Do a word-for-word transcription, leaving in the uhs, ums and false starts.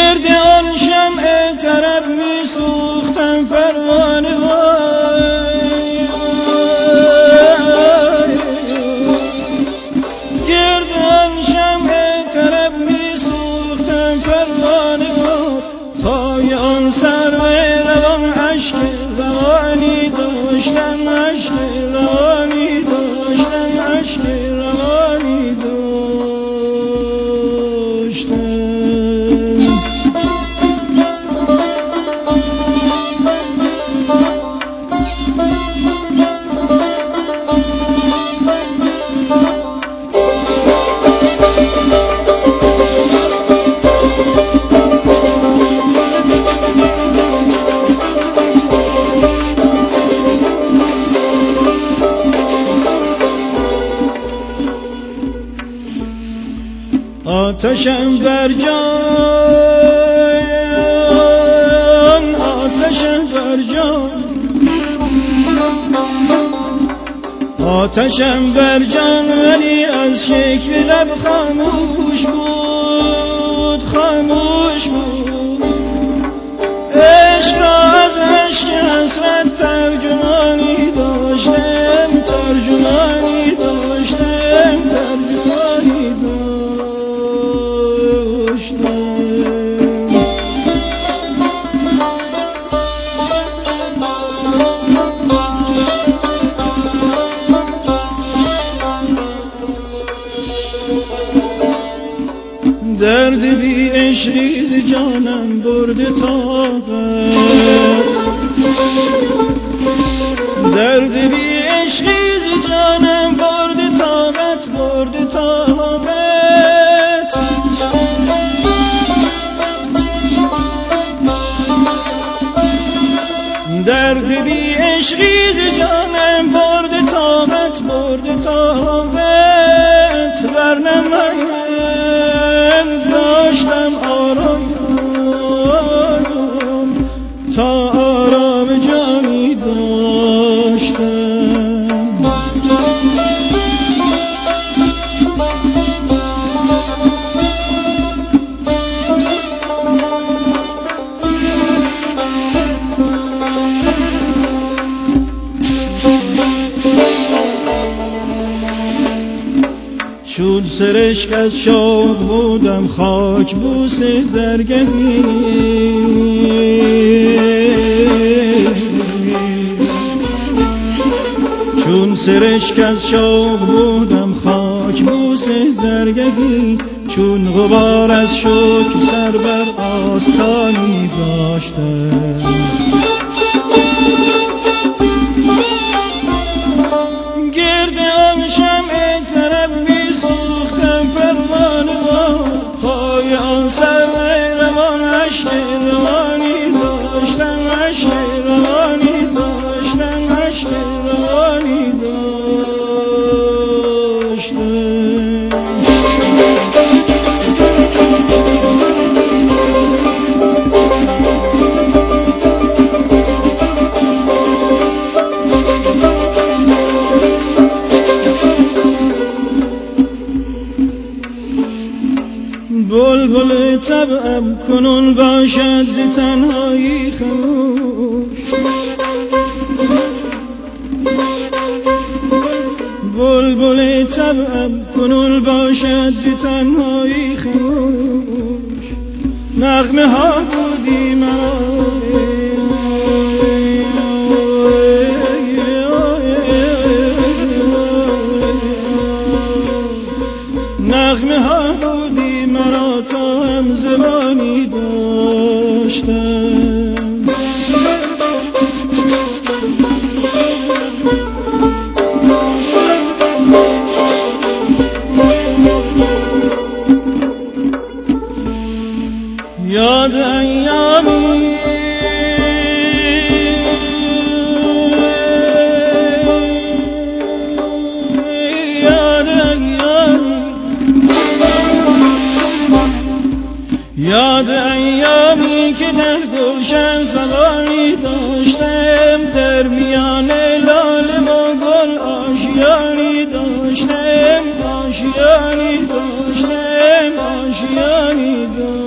گرد آن شمع طرب می سوختم پروانه وای، گرد آن شمع طرب می سوختم پروانه وای، پای آن سرو روان عشق روانی داشتم، عشق روانی داشتم، عشق روانی داشتم. آتشم بر جان، آتشم بر جان، آتشم بر جان، ولی از شکل لب خاموش بود، خاموش بود. عشق را از عشق حسرت ترجمانی داشتم، ترجمانی داشتم، ترجمانی داشتم. درد بی عشقی ز جانم برده طاقت، درد بی عشقی ز جانم برده طاقت، برده طاقت. درد بی عشقی ز جانم برده طاقت، برده طاقت. ورنه من داشتم آرام تا آرام جانی داشتم. چون سرشک از شوق بودم خاک بوس درگهی، چون سرشک از شوق بودم خاک بوس درگهی، چون غبار از شوق سر بر آستانی داشتم. گرد آن شمع طرب می سوختم پروانه وای، پای آن سرو روان عشق روانی داشتم، عشق روانی داشتم، عشق روانی داشتم. بلبل طبعم کنون باشد ز تنهایی خموش، بلبل طبعم کنون باشد ز تنهایی خموش. نغمه ها بودی مرا، نغمه ها بودی مرا تا هم زبانی داشتم. یاد ایامی یاد ایامی که در گلشن زبانی داشتم، در میان لاله و گل آشیانی داشتم، آشیانی داشتم، آشیانی داشتم.